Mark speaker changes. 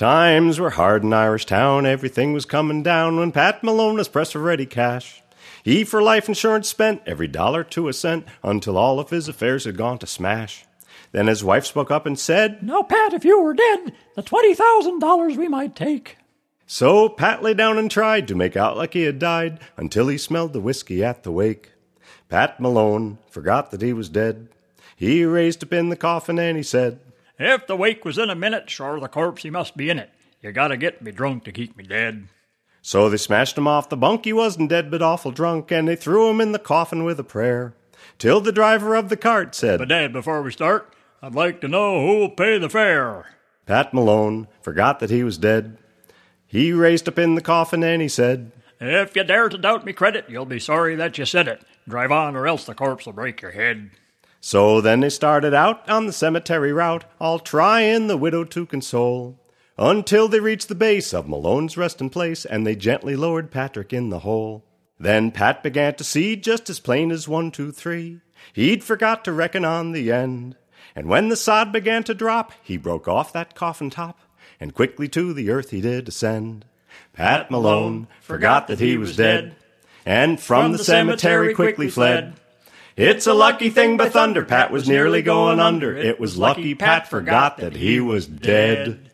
Speaker 1: Times were hard in Irish town, everything was coming down when Pat Malone was pressed for ready cash. He for life insurance spent every dollar to a cent until all of his affairs had gone to smash. Then his wife spoke up and said,
Speaker 2: "Now, Pat, if you were dead, the $20,000 we might take."
Speaker 1: So Pat lay down and tried to make out like he had died until he smelled the whiskey at the wake. Pat Malone forgot that he was dead. He raised up in the coffin and he said,
Speaker 2: "If the wake was in a minute, sure the corpse he must be in it. You gotta get me drunk to keep me dead."
Speaker 1: So they smashed him off the bunk, he wasn't dead but awful drunk, and they threw him in the coffin with a prayer, till the driver of the cart said,
Speaker 2: "But Dad, before we start, I'd like to know who'll pay the fare."
Speaker 1: Pat Malone forgot that he was dead. He raised up in the coffin and he said,
Speaker 2: "If you dare to doubt me credit, you'll be sorry that you said it. Drive on or else the corpse will break your head."
Speaker 1: So then they started out on the cemetery route, all trying the widow to console, until they reached the base of Malone's resting place, and they gently lowered Patrick in the hole. Then Pat began to see just as plain as 1, 2, 3. He'd forgot to reckon on the end, and when the sod began to drop, he broke off that coffin top, and quickly to the earth he did ascend. Pat Malone forgot that he was dead, and from the cemetery quickly fled. It's a lucky thing by thunder, Pat was nearly going under. It was lucky Pat forgot that he was dead.